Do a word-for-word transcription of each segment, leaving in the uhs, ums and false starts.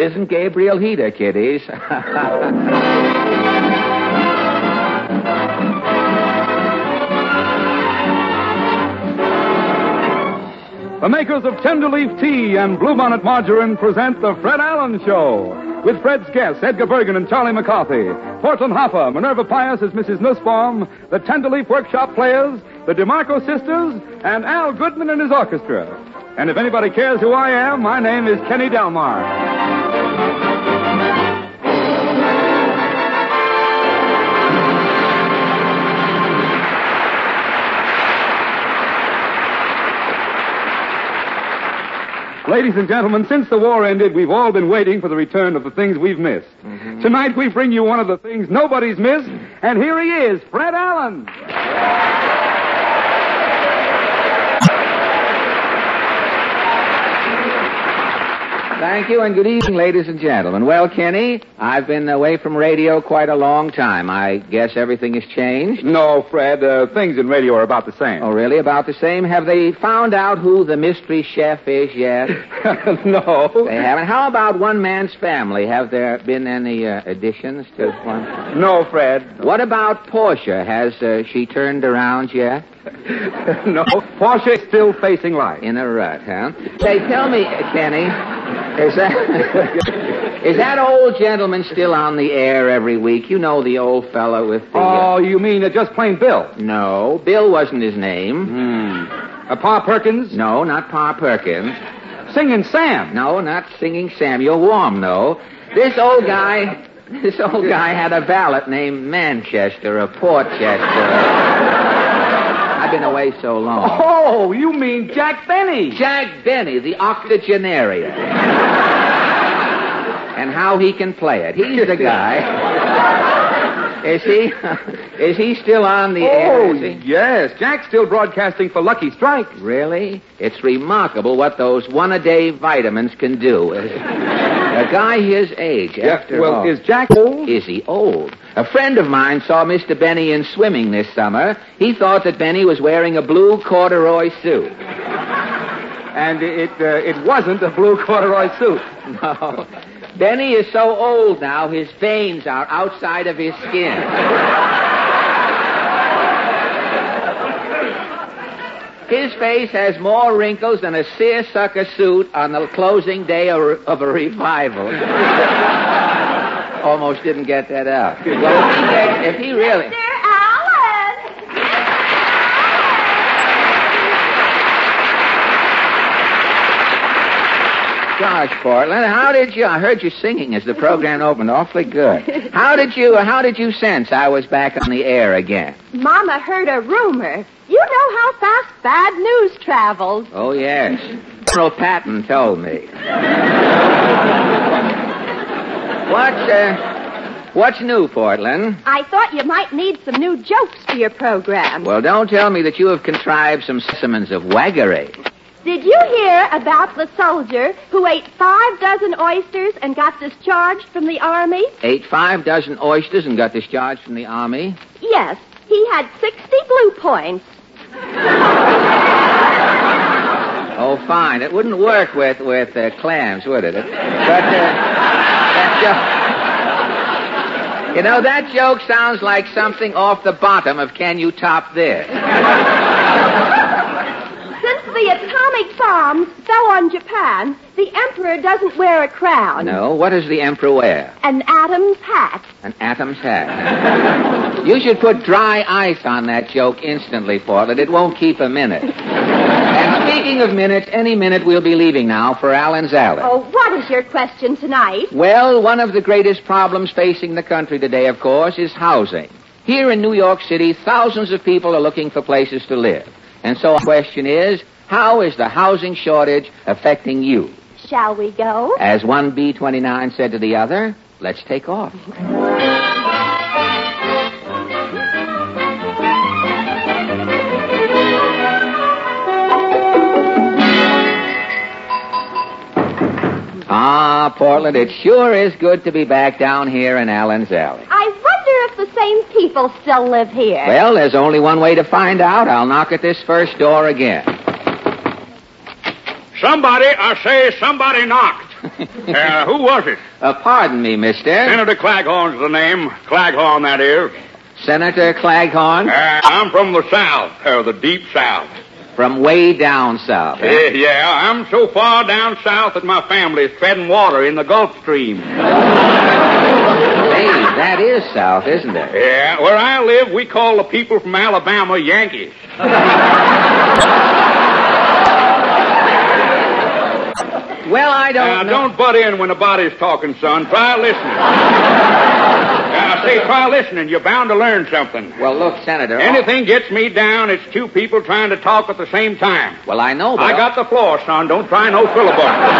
isn't Gabriel Heater, kiddies. The makers of Tenderleaf Tea and Bluebonnet Margarine present The Fred Allen Show. With Fred's guests, Edgar Bergen and Charlie McCarthy. Portland Hopper, Minerva Pius as Missus Nussbaum, the Tenderleaf Workshop Players, the DeMarco Sisters, and Al Goodman and his orchestra. And if anybody cares who I am, my name is Kenny Delmar. Ladies and gentlemen, since the war ended, we've all been waiting for the return of the things we've missed. Mm-hmm. Tonight, we bring you one of the things nobody's missed, and here he is, Fred Allen. Thank you, and good evening, ladies and gentlemen. Well, Kenny, I've been away from radio quite a long time. I guess everything has changed? No, Fred. Uh, things in radio are about the same. Oh, really? About the same? Have they found out who the mystery chef is yet? No. They haven't. How about One Man's Family? Have there been any uh, additions to one? No, Fred. What about Portia? Has uh, she turned around yet? No. Portia is still facing life. In a rut, huh? Say, tell me, Kenny, is that is that old gentleman still on the air every week? You know the old fellow with the... Oh, uh... you mean uh, just plain Bill? No, Bill wasn't his name. Hmm. Uh, Pa Perkins? No, not Pa Perkins. Singing Sam? No, not Singing Sam. You're warm, though. This old guy... This old guy had a valet named Manchester or Portchester. I've been away so long. Oh, you mean Jack Benny. Jack Benny, the octogenarian. And how he can play it. He's the guy. Is he? Is he still on the air? Oh, yes. Jack's still broadcasting for Lucky Strike. Really? It's remarkable what those one-a-day vitamins can do. A guy his age, yeah, after well, all. Is Jack old? Is he old? A friend of mine saw Mister Benny in swimming this summer. He thought that Benny was wearing a blue corduroy suit. And it uh, it wasn't a blue corduroy suit. No. Benny is so old now, his veins are outside of his skin. His face has more wrinkles than a seersucker suit on the closing day of a revival. Almost didn't get that out. Well, if he, gets, if he really... Mister Allen! Gosh, Portland, how did you... I heard you singing as the program opened. Awfully good. How did you... How did you sense I was back on the air again? Mama heard a rumor. You know how fast bad news travels. Oh, yes. General Patton told me. What's, uh, what's new, Portland? I thought you might need some new jokes for your program. Well, don't tell me that you have contrived some specimens of waggery. Did you hear about the soldier who ate five dozen oysters and got discharged from the Army? Ate five dozen oysters and got discharged from the Army? Yes. He had sixty blue points. Oh, fine. It wouldn't work with, with uh, clams, would it? But, uh, that joke... You know, that joke sounds like something off the bottom of Can You Top This? Since the atomic bombs fell on Japan, the emperor doesn't wear a crown. No? What does the emperor wear? An Adam's hat. An Adam's hat. You should put dry ice on that joke instantly, Portland. It won't keep a minute. And speaking of minutes, any minute we'll be leaving now for Allen's Alley. Oh, what is your question tonight? Well, one of the greatest problems facing the country today, of course, is housing. Here in New York City, thousands of people are looking for places to live. And so the question is, how is the housing shortage affecting you? Shall we go? As one B twenty-nine said to the other, let's take off. Ah, Portland, it sure is good to be back down here in Allen's Alley. I wonder if the same people still live here. Well, there's only one way to find out. I'll knock at this first door again. Somebody, I say somebody knocked. uh, who was it? Uh, pardon me, mister. Senator Claghorn's the name. Claghorn, that is. Senator Claghorn? Uh, I'm from the South, or the deep South. From way down south. Uh, yeah, I'm so far down south that my family's treading water in the Gulf Stream. Hey, that is south, isn't it? Yeah, where I live, we call the people from Alabama Yankees. Well, I don't uh, know. Don't butt in when the body's talking, son. Try listening. I say try listening. You're bound to learn something. Well, look, Senator. Anything gets me down, it's two people trying to talk at the same time. Well, I know, but... I got the floor, son. Don't try no filibuster.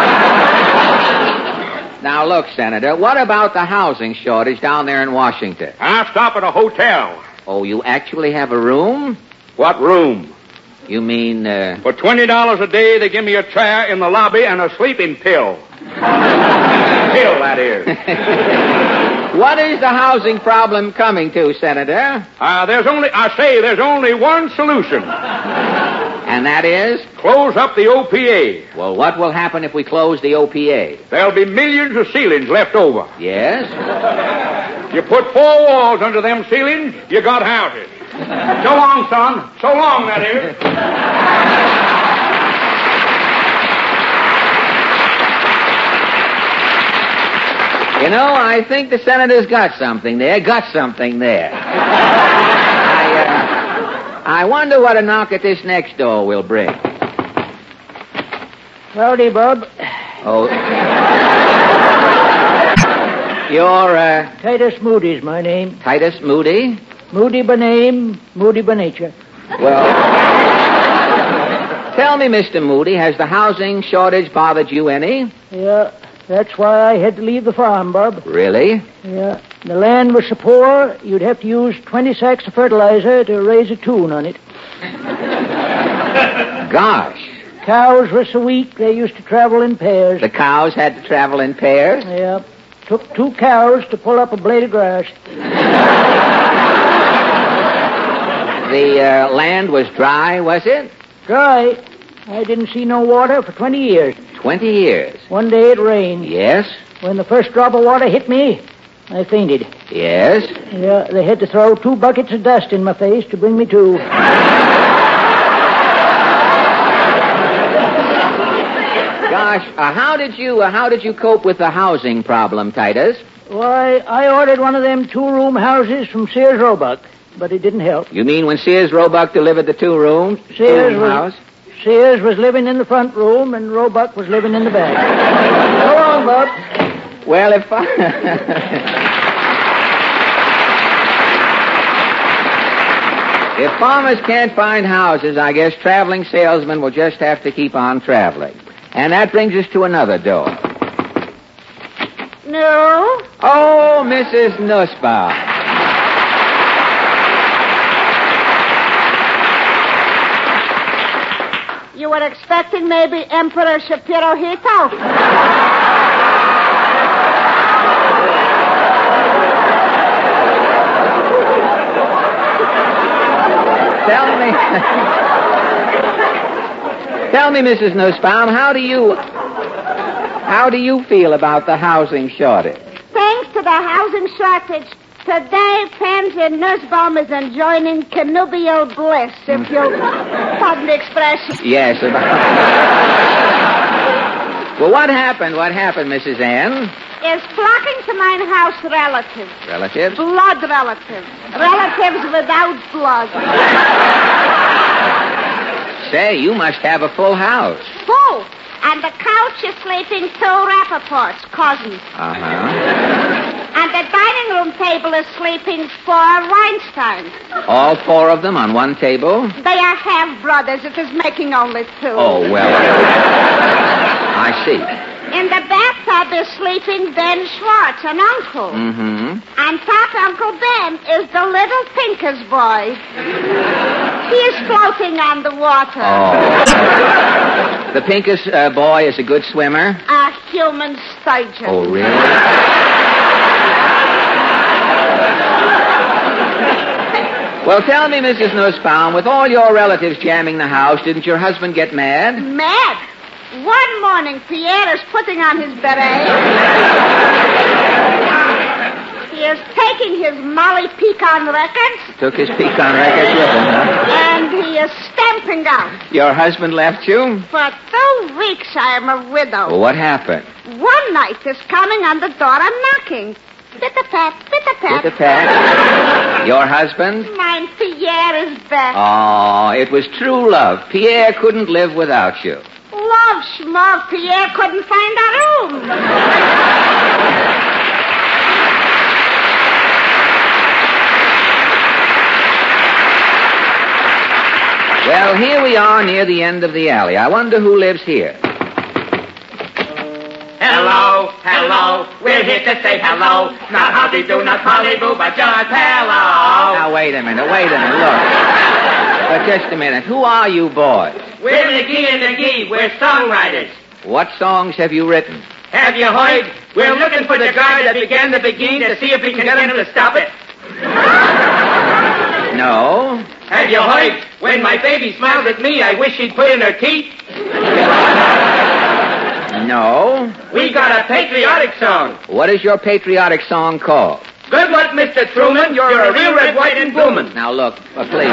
Now, look, Senator, what about the housing shortage down there in Washington? I stop at a hotel. Oh, you actually have a room? What room? You mean, uh... For twenty dollars a day, they give me a chair in the lobby and a sleeping pill. Pill, that is. What is the housing problem coming to, Senator? Uh, there's only, I say, there's only one solution. And that is? Close up the O P A. Well, what will happen if we close the O P A? There'll be millions of ceilings left over. Yes? You put four walls under them ceilings, you got houses. So long, son. So long, that is. You know, I think the senator's got something there. Got something there. I, uh, I wonder what a knock at this next door will bring. Howdy, Bob. Oh. You're, uh... Titus Moody's my name. Titus Moody? Moody by name, Moody by nature. Well, tell me, Mister Moody, has the housing shortage bothered you any? Yeah, that's why I had to leave the farm, Bob. Really? Yeah. The land was so poor, you'd have to use twenty sacks of fertilizer to raise a tune on it. Gosh. Cows were so weak, they used to travel in pairs. The cows had to travel in pairs? Yeah. Took two cows to pull up a blade of grass. The uh, land was dry, was it? Dry? I didn't see no water for twenty years. Twenty years? One day it rained. Yes? When the first drop of water hit me, I fainted. Yes? Yeah, they had to throw two buckets of dust in my face to bring me to. Gosh, uh, how did you uh, how did you cope with the housing problem, Titus? Why, I ordered one of them two-room houses from Sears Roebuck, but it didn't help. You mean when Sears Roebuck delivered the two-room Sears two-room was, house? Sears was living in the front room, and Roebuck was living in the back. Go on, Bob. Well, if I... If farmers can't find houses, I guess traveling salesmen will just have to keep on traveling. And that brings us to another door. No? Oh, Missus Nussbaum. You were expecting maybe Emperor Shapiro-Hito? Tell me... Tell me, Missus Nussbaum, how do you... How do you feel about the housing shortage? Thanks to the housing shortage, today Pansy Nussbaum is enjoying connubial bliss, if you'll pardon the expression. Yes. About... Well, what happened? What happened, Missus Ann? Is flocking to mine house relatives. Relatives? Blood relatives. Relatives without blood. Say, you must have a full house. Full. And the couch is sleeping two Rappaports, cousins. Uh-huh. And the dining room table is sleeping four Weinsteins. All four of them on one table? They are half-brothers. It is making only two. Oh, well. I see. In the bathtub is sleeping Ben Schwartz, an uncle. Mm-hmm. And Pop Uncle Ben is the little Pinker's boy. He is floating on the water. Oh. The Pinkus uh, boy is a good swimmer? A human sturgeon. Oh, really? Well, tell me, Missus Nussbaum, with all your relatives jamming the house, didn't your husband get mad? Mad? One morning, Pierre is putting on his beret. He is taking his Molly Pecan records. Took his pecan records with him, huh? And he is stamping out. Your husband left you? For two weeks I am a widow. Well, what happened? One night is coming on the door and knocking. Pit-a-pat, pit-a-pat. Pit-a-pat. Your husband? Mine Pierre is back. Oh, it was true love. Pierre couldn't live without you. Love, schmove, Pierre couldn't find a room. Well, here we are near the end of the alley. I wonder who lives here. Hello, hello, we're here to say hello. Not howdy-do, not polly-boo, but just hello. Now, wait a minute, wait a minute, look. But just a minute, who are you boys? We're McGee and McGee, we're songwriters. What songs have you written? Have you heard? We're looking for the guy that began the begin to see if we can get him to stop it. No. Have you heard? When my baby smiles at me, I wish she'd put in her teeth. No. We got a patriotic song. What is your patriotic song called? Good luck, Mister Truman. You're a real red, white, and bloomin'. Now, look, uh, please.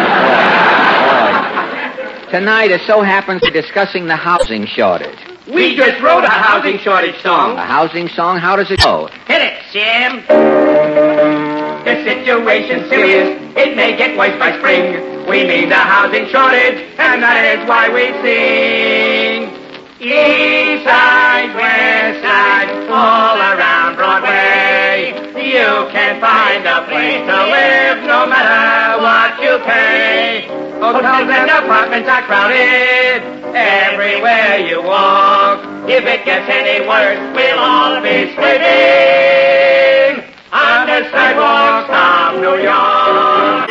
Boy, boy. Tonight, it so happens we're discussing the housing shortage. We just wrote a housing shortage song. A housing song? How does it go? Hit it, Jim. The situation's serious. It may get worse by spring. We mean the housing shortage, and that is why we sing. East side, west side, all around Broadway. You can find a place to live no matter what you pay. Hotels and apartments are crowded everywhere you walk. If it gets any worse, we'll all be sleeping on the sidewalks of New York.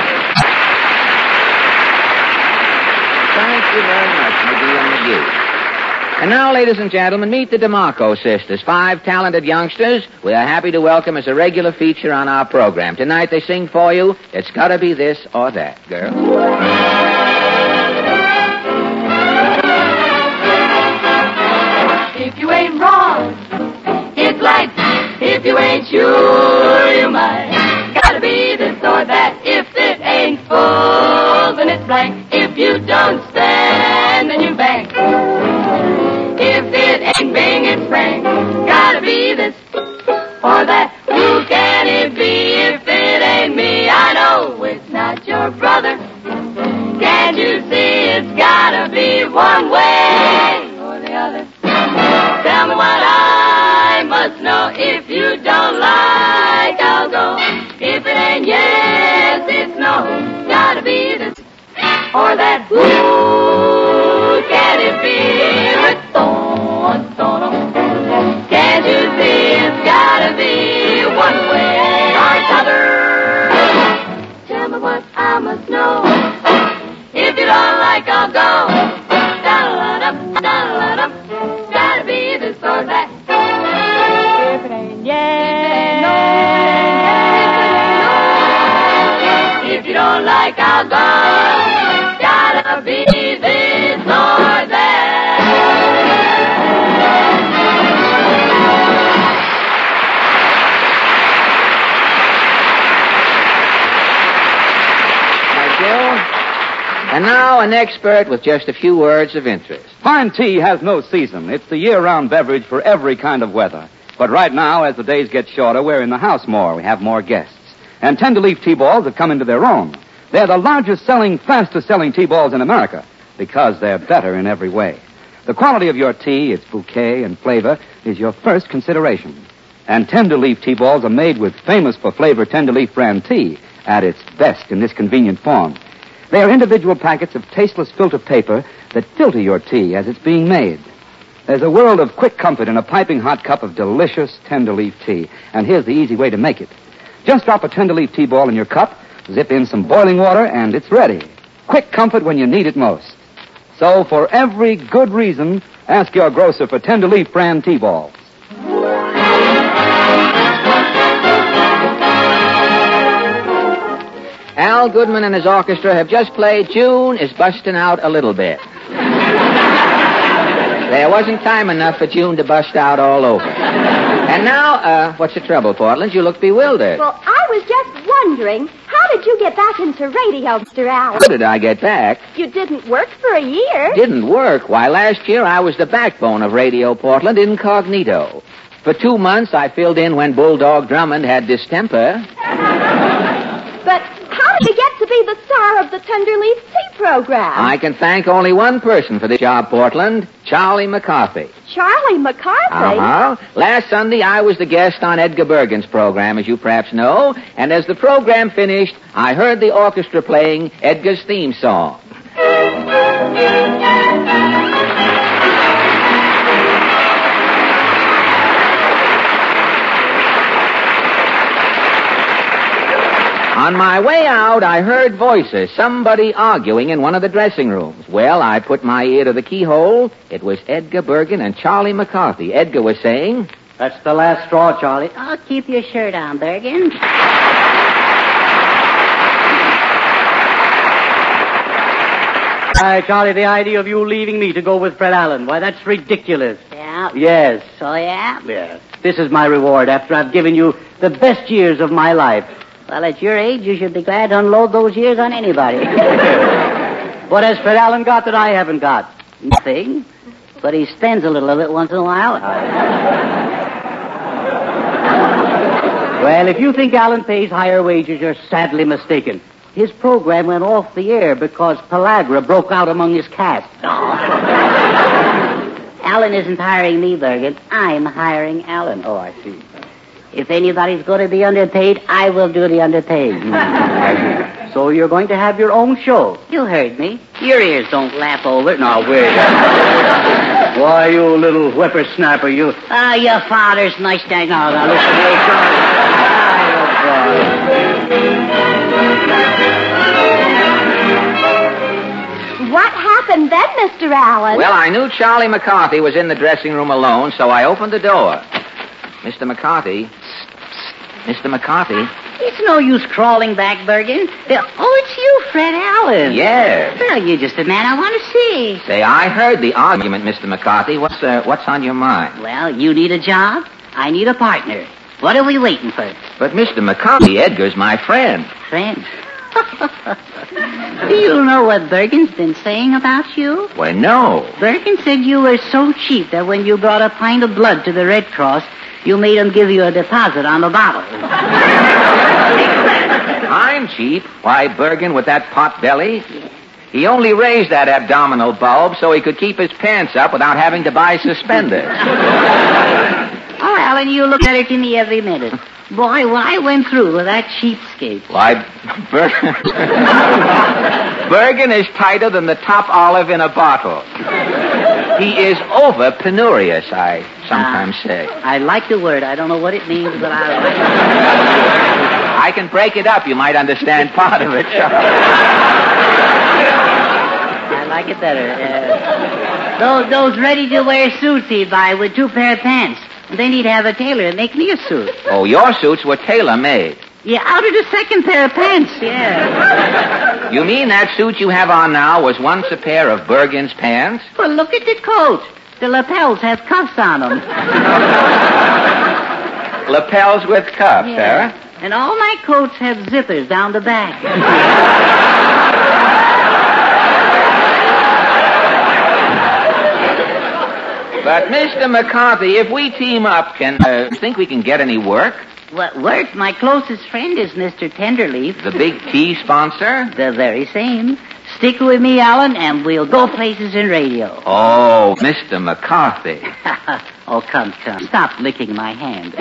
Thank you very much, McGee and McGee. And now, ladies and gentlemen, meet the DeMarco sisters, five talented youngsters we are happy to welcome as a regular feature on our program. Tonight they sing for you, It's Gotta Be This or That, girl. If you ain't wrong, it's light. If you ain't sure, you might. Gotta be this or that. If it ain't full, then it's blank. If you don't stand, then you bank. If it ain't Bing, it's Frank. Gotta be this or that. Who can it be if it ain't me? I know it's not your brother. Can't you see it's gotta be one way or the other? Tell me what I must know. If you don't like, I'll go. If it ain't yes, it's no. Gotta be this or that. Who can it be? Can't you see it's gotta be one way or t'other? Tell me what I must know. If you don't like, I'll go. Da-da-da-da, da-da-da-da. Gotta be this or that. If it ain't yes, no. If you don't like, I'll go. Gotta be this or that. And now an expert with just a few words of interest. Fine tea has no season. It's the year-round beverage for every kind of weather. But right now, as the days get shorter, we're in the house more. We have more guests. And Tenderleaf tea balls have come into their own. They're the largest selling, fastest selling tea balls in America because they're better in every way. The quality of your tea, its bouquet and flavor, is your first consideration. And Tenderleaf tea balls are made with famous for flavor Tenderleaf brand tea at its best in this convenient form. They are individual packets of tasteless filter paper that filter your tea as it's being made. There's a world of quick comfort in a piping hot cup of delicious Tenderleaf tea. And here's the easy way to make it. Just drop a Tenderleaf tea ball in your cup, zip in some boiling water, and it's ready. Quick comfort when you need it most. So for every good reason, ask your grocer for Tenderleaf brand tea balls. Al Goodman and his orchestra have just played June is Bustin' Out a Little Bit. There wasn't time enough for June to bust out all over. And now, uh, what's the trouble, Portland? You look bewildered. Well, I was just wondering, how did you get back into radio, Mister Allen? How did I get back? You didn't work for a year. Didn't work. Why, last year I was the backbone of Radio Portland incognito. For two months I filled in when Bulldog Drummond had distemper. But how did you get to be the star of the Tenderleaf Tea program? I can thank only one person for this job, Portland, Charlie McCarthy. Charlie McCarthy? Uh-huh. Last Sunday, I was the guest on Edgar Bergen's program, as you perhaps know, and as the program finished, I heard the orchestra playing Edgar's theme song. On my way out, I heard voices, somebody arguing in one of the dressing rooms. Well, I put my ear to the keyhole. It was Edgar Bergen and Charlie McCarthy. Edgar was saying, "That's the last straw, Charlie." Oh, keep your shirt on, Bergen. Hi, Charlie, the idea of you leaving me to go with Fred Allen, why, that's ridiculous. Yeah? Yes. So, yeah? Yes. This is my reward after I've given you the best years of my life. Well, at your age, you should be glad to unload those years on anybody. What has Fred Allen got that I haven't got? Nothing. But he spends a little of it once in a while. Well, if you think Allen pays higher wages, you're sadly mistaken. His program went off the air because pellagra broke out among his cast. Allen isn't hiring me, Bergen. I'm hiring Allen. Oh, I see. If anybody's going to be underpaid, I will do the underpaid. So you're going to have your own show? You heard me. Your ears don't lap over. No, wait. Why, you little whippersnapper, you... Ah, your father's nice guy. No, no, listen to me, Charlie. What happened then, Mister Allen? Well, I knew Charlie McCarthy was in the dressing room alone, so I opened the door. Mister McCarthy. Mister McCarthy. It's no use crawling back, Bergen. Oh, it's you, Fred Allen. Yes. Well, you're just the man I want to see. Say, I heard the argument, Mister McCarthy. What's uh, what's on your mind? Well, you need a job. I need a partner. What are we waiting for? But, Mister McCarthy, Edgar's my friend. Friend? Do you know what Bergen's been saying about you? Why, no. Bergen said you were so cheap that when you brought a pint of blood to the Red Cross, you made him give you a deposit on the bottle. I'm cheap. Why, Bergen, with that pot belly? He only raised that abdominal bulb so he could keep his pants up without having to buy suspenders. Oh, Alan, you look better to me every minute. Boy, what I went through with that cheapskate. Why, Bergen... Bergen is tighter than the top olive in a bottle. He is over penurious, I sometimes uh, say. I like the word. I don't know what it means, but I like it. I can break it up. You might understand part of it, Charlie. I like it better. Uh, those, those ready-to-wear suits he'd buy with two pair of pants. And then he'd have a tailor make me a suit. Oh, your suits were tailor-made. Yeah, out of the second pair of pants, yeah. You mean that suit you have on now was once a pair of Bergen's pants? Well, look at the coat. The lapels have cuffs on them. Lapels with cuffs, yeah. Huh? And all my coats have zippers down the back. But, Mister McCarthy, if we team up, can uh, think we can get any work? What work? My closest friend is Mister Tenderleaf. The big tea sponsor? The very same. Stick with me, Alan, and we'll go places in radio. Oh, Mister McCarthy. Oh, come, come. Stop licking my hand.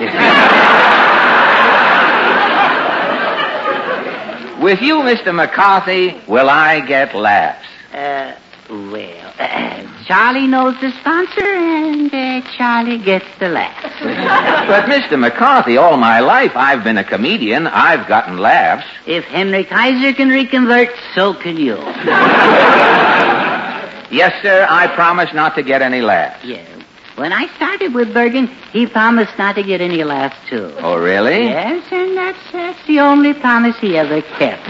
With you, Mister McCarthy, will I get laughs? Uh, well, uh, Charlie knows the sponsor, and uh, Charlie gets the laughs. But, Mister McCarthy, all my life I've been a comedian. I've gotten laughs. If Henry Kaiser can reconvert, so can you. Yes, sir, I promise not to get any laughs. Yeah. When I started with Bergen, he promised not to get any laughs, too. Oh, really? Yes, and that's, that's the only promise he ever kept.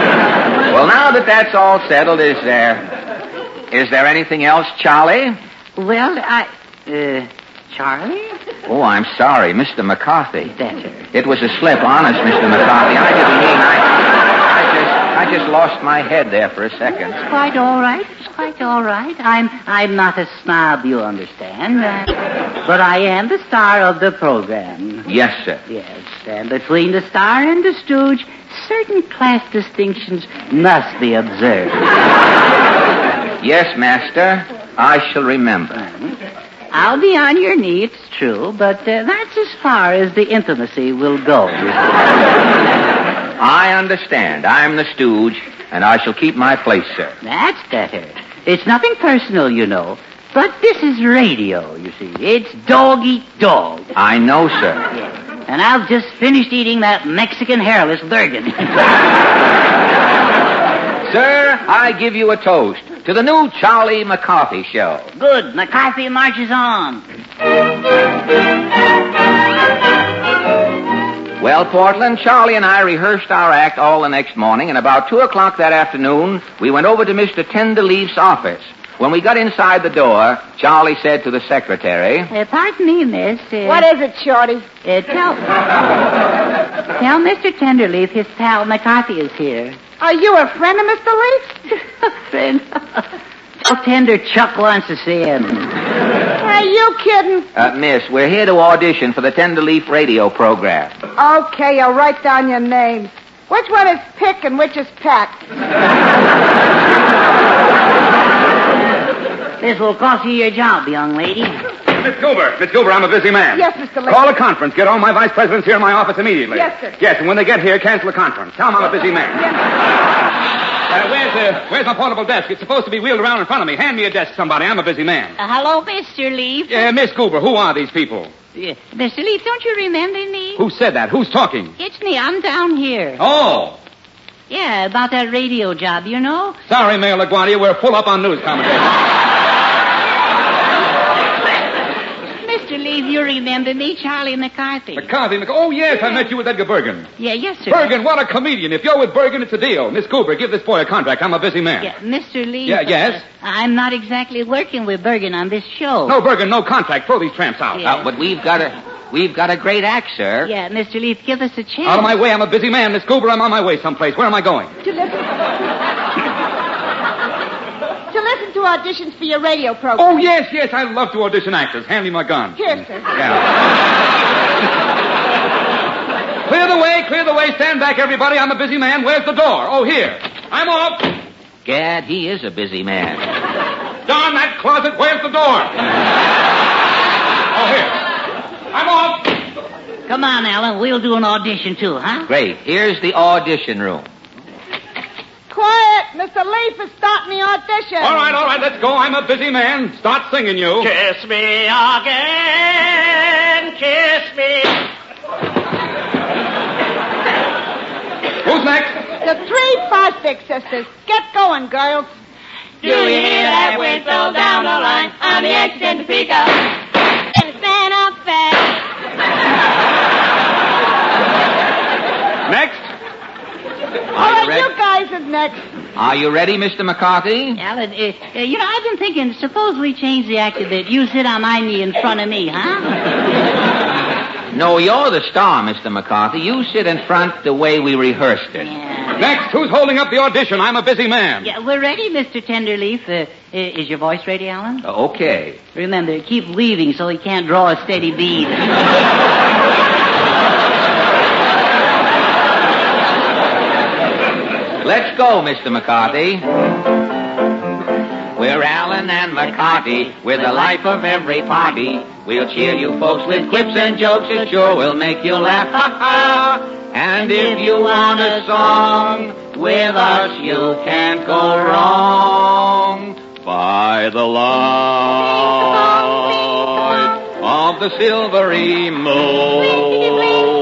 Well, now that that's all settled, is there... Is there anything else, Charlie? Well, I... Uh, Charlie? Oh, I'm sorry, Mister McCarthy. Better. It was a slip, honest, Mister McCarthy. I didn't mean I... I just, I just lost my head there for a second. It's quite all right. It's quite all right. I'm, I'm not a snob, you understand. Uh, but I am the star of the program. Yes, sir. Yes, and between the star and the stooge, certain class distinctions must be observed. Yes, master. I shall remember. Mm-hmm. I'll be on your knee, it's true, but uh, that's as far as the intimacy will go. I understand. I'm the stooge, and I shall keep my place, sir. That's better. It's nothing personal, you know. But this is radio, you see. It's dog eat dog. I know, sir. Yes. And I've just finished eating that Mexican hairless Bergen. Sir, I give you a toast to the new Charlie McCarthy show. Good. McCarthy marches on. Well, Portland, Charlie and I rehearsed our act all the next morning, and about two o'clock that afternoon, we went over to Mister Tenderleaf's office. When we got inside the door, Charlie said to the secretary... Uh, pardon me, miss. Uh, what is it, Shorty? Uh, tell... tell Mister Tenderleaf his pal McCarthy is here. Are you a friend of Mister Leaf? A friend? Tell Tender Chuck wants to see him. Are you kidding? Uh, miss, we're here to audition for the Tenderleaf radio program. Okay, I'll write down your names. Which one is Pick and which is Pat? This will cost you your job, young lady. Miss Goober, Miss Goober, I'm a busy man. Yes, Mister Lee. Call a conference. Get all my vice presidents here in my office immediately. Yes, sir. Yes, and when they get here, cancel the conference. Tell them I'm a busy man. Yes, uh, where's, uh, where's my portable desk? It's supposed to be wheeled around in front of me. Hand me a desk, somebody. I'm a busy man. Uh, hello, Mister Leaf. Uh, Miss Goober, who are these people? Uh, Mister Leaf, don't you remember me? Who said that? Who's talking? It's me. I'm down here. Oh. Yeah, about that radio job, you know? Sorry, Mayor LaGuardia. We're full up on news commentators. Mister Leaf, you remember me, Charlie McCarthy. McCarthy? Mc- oh, yes, I met you with Edgar Bergen. Yeah, yes, sir. Bergen, what a comedian. If you're with Bergen, it's a deal. Miss Goober, give this boy a contract. I'm a busy man. Yeah, Mister Leaf. Yeah, yes? Uh, I'm not exactly working with Bergen on this show. No, Bergen, no contract. Throw these tramps out. Yeah. Uh, but we've got a... We've got a great act, sir. Yeah, Mister Leaf, give us a chance. Out of my way. I'm a busy man. Miss Goober, I'm on my way someplace. Where am I going? To listen... to listen to auditions for your radio program. Oh, yes, yes. I love to audition actors. Hand me my gun. Here, sir. Yeah. Clear the way, clear the way. Stand back, everybody. I'm a busy man. Where's the door? Oh, here. I'm off. Gad, he is a busy man. Darn that closet. Where's the door? Oh, here. I'm off. Come on, Alan. We'll do an audition, too, huh? Great. Here's the audition room. Quiet. Mister Leaf is starting the audition. All right, all right. Let's go. I'm a busy man. Start singing, you. Kiss me again. Kiss me. Who's next? The three Fosdick sisters. Get going, girls. Do you hear that whistle down the line on the exit to pick up? Stand up fast. Next. All right, you guys is next. Are you ready, Mister McCarthy? Alan, uh, uh, you know, I've been thinking, suppose we change the act a bit. You sit on my knee in front of me, huh? No, you're the star, Mister McCarthy. You sit in front the way we rehearsed it. Yeah. Next, who's holding up the audition? I'm a busy man. Yeah, we're ready, Mister Tenderleaf. Uh, is your voice ready, Alan? Uh, okay. Remember, keep weaving so he can't draw a steady bead. Let's go, Mister McCarthy. We're Allen and McCarthy. We're the life of every party. We'll cheer you folks with quips and jokes. It sure will make you laugh. Ha ha! And if you want a song with us, you can't go wrong. By the light of the silvery moon,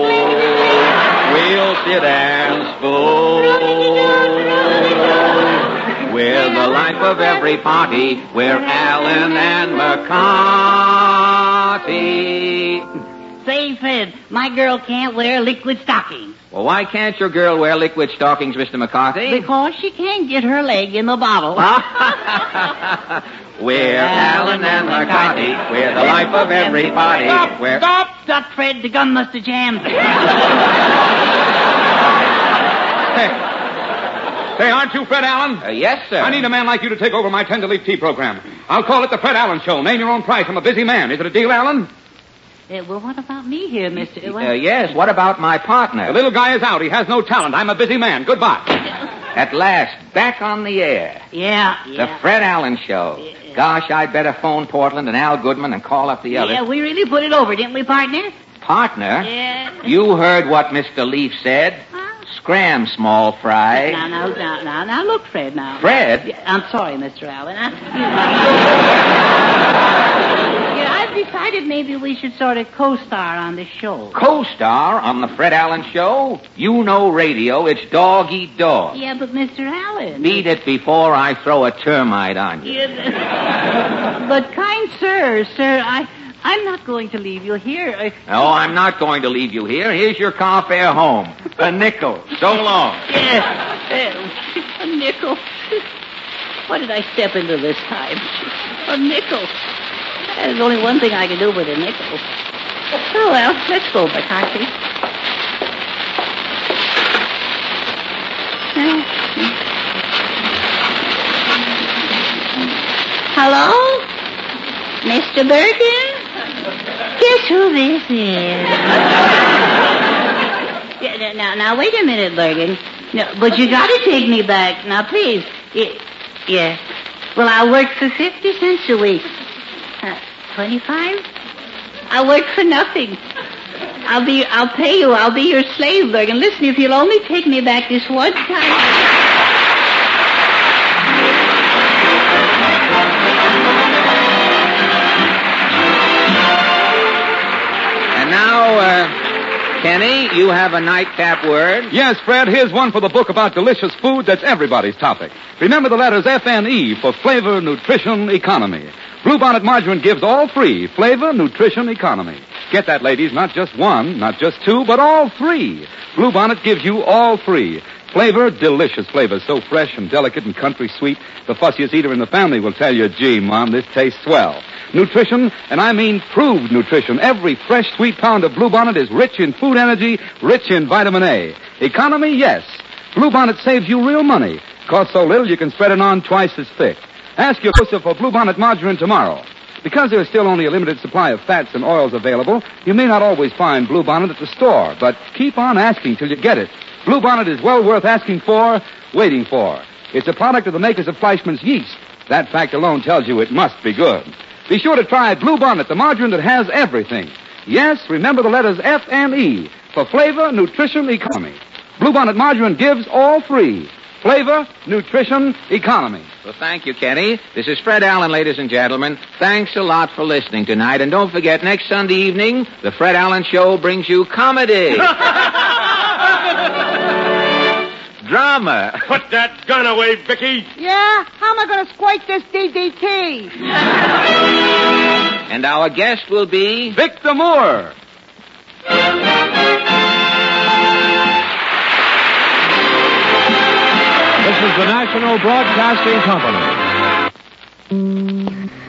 we'll sit and spoon. We're the life of every party. We're Allen and McCarthy. Say, Fred, my girl can't wear liquid stockings. Well, why can't your girl wear liquid stockings, Mister McCarthy? Because she can't get her leg in the bottle. We're Allen and McCarthy. We're the life of everybody. Stop! We're... Stop! Stop, Fred. The gun must have jammed. Hey. Say, aren't you Fred Allen? Uh, yes, sir. I need a man like you to take over my Tenderleaf Tea program. I'll call it the Fred Allen Show. Name your own price. I'm a busy man. Is it a deal, Allen? Uh, well, what about me here, Mister Uh, yes, what about my partner? The little guy is out. He has no talent. I'm a busy man. Goodbye. At last, back on the air. Yeah, The yeah. Fred Allen Show. Yeah. Gosh, I'd better phone Portland and Al Goodman and call up the others. Yeah, we really put it over, didn't we, partner? Partner? Yeah. You heard what Mister Leaf said. Huh? Scram, small fry. Now, now, now, now, now, look, Fred, now. Fred? Yeah, I'm sorry, Mister Allen. I, yeah, I've decided maybe we should sort of co-star on the show. Co-star on the Fred Allen Show? You know radio. It's dog eat dog. Yeah, but Mister Allen... Beat it before I throw a termite on you. Yeah, but, but kind sir, sir, I... I'm not going to leave you here. I... No, I'm not going to leave you here. Here's your car fare home. A nickel. So long. Yeah, uh, a nickel. What did I step into this time? A nickel. There's only one thing I can do with a nickel. Oh, well, let's go, McCarthy. Hello? Mister Bergen? Guess who this is? Yeah, now, now, wait a minute, Bergen. No, but you got to take me back. Now, please. Yeah. yeah. Well, I work for fifty cents a week. Uh, twenty-five? I work for nothing. I'll be, I'll pay you. I'll be your slave, Bergen. Listen, if you'll only take me back this one time. Now, uh, Kenny, you have a nightcap word? Yes, Fred, here's one for the book about delicious food that's everybody's topic. Remember the letters F N E for flavor, nutrition, economy. Bluebonnet Margarine gives all three: flavor, nutrition, economy. Get that, ladies, not just one, not just two, but all three. Bluebonnet gives you all three. Flavor, delicious flavor, so fresh and delicate and country sweet, the fussiest eater in the family will tell you, gee, Mom, this tastes swell. Nutrition, and I mean proved nutrition. Every fresh, sweet pound of Bluebonnet is rich in food energy, rich in vitamin A. Economy, yes. Bluebonnet saves you real money. Costs so little you can spread it on twice as thick. Ask your grocer for Bluebonnet Margarine tomorrow. Because there's still only a limited supply of fats and oils available, you may not always find Bluebonnet at the store, but keep on asking till you get it. Bluebonnet is well worth asking for, waiting for. It's a product of the makers of Fleischmann's yeast. That fact alone tells you it must be good. Be sure to try Bluebonnet, the margarine that has everything. Yes, remember the letters F and E for flavor, nutrition, economy. Bluebonnet Margarine gives all three: flavor, nutrition, economy. Well, thank you, Kenny. This is Fred Allen, ladies and gentlemen. Thanks a lot for listening tonight. And don't forget, next Sunday evening, the Fred Allen Show brings you comedy. Drama. Put that gun away, Vicky. Yeah? How am I going to squake this D D T? And our guest will be... Victor Moore. This is the National Broadcasting Company.